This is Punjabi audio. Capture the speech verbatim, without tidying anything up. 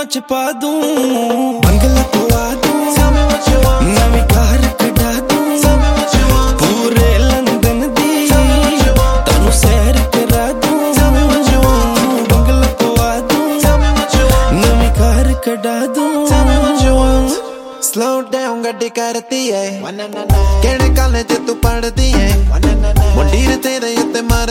ਬਾਹਾਂ ਚ ਪਾ ਦੂੰ, ਬੰਗਲਾ ਪਵਾ ਦੂੰ, ਨਵੀਂ ਕਾਰ ਕਢਾ ਦੂੰ, ਪੂਰੇ ਲੰਦਨ ਦੀ ਤੈਨੂੰ ਸੈਰ ਕਰਾ ਦੂੰ, ਬੰਗਲਾ ਪਵਾ ਦੂੰ, ਨਵੀਂ ਕਾਰ ਕਢਾ ਦੂੰ। Slow down ਗੱਡੀ ਕਰਦੀ ਏ, ਕਿਹੜੇ ਕਾਲਜ ਚ ਤੂੰ ਪੜ੍ਹਦੀ ਏ, ਮੁੰਡੀ ਤੇਰੇ ਉੱਤੇ ਮਾਰ